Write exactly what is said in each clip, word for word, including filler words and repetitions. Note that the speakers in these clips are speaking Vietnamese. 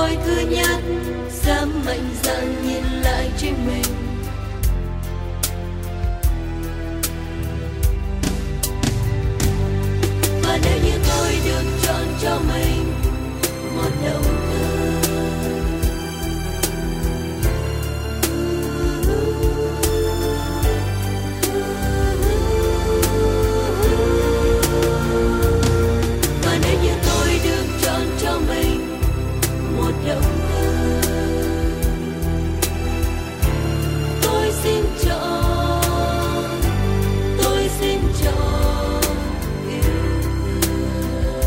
ngôi thứ nhất, dám mạnh dạn nhìn lại chính mình. Và nếu như tôi được chọn cho mình một động cơ, và nếu như tôi được chọn cho mình một động cơ, tôi xin chọn, tôi xin chọn yêu thương.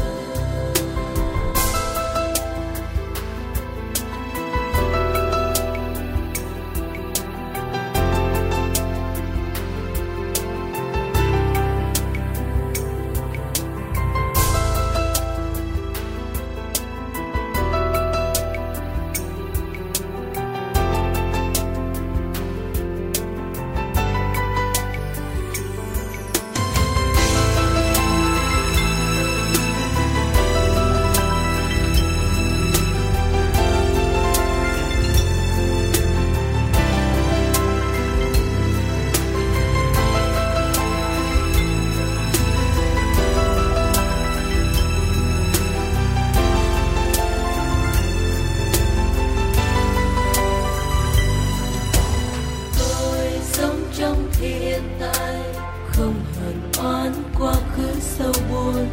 Hiện tại không hờn oán quá khứ sâu buồn,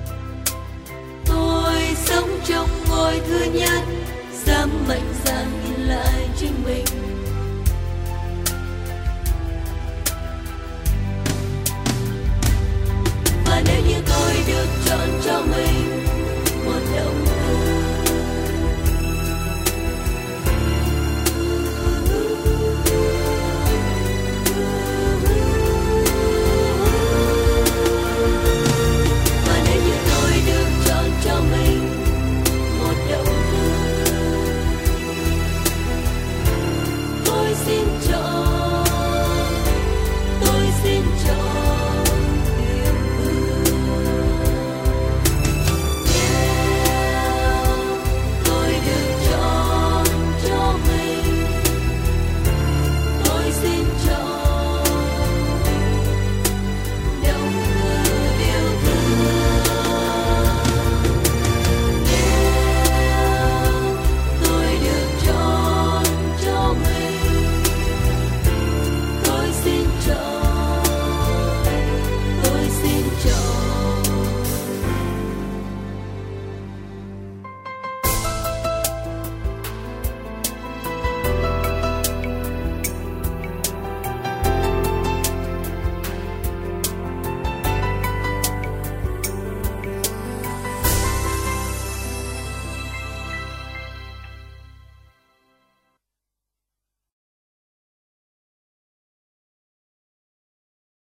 tôi sống trong ngôi thứ nhất, dám mạnh dạn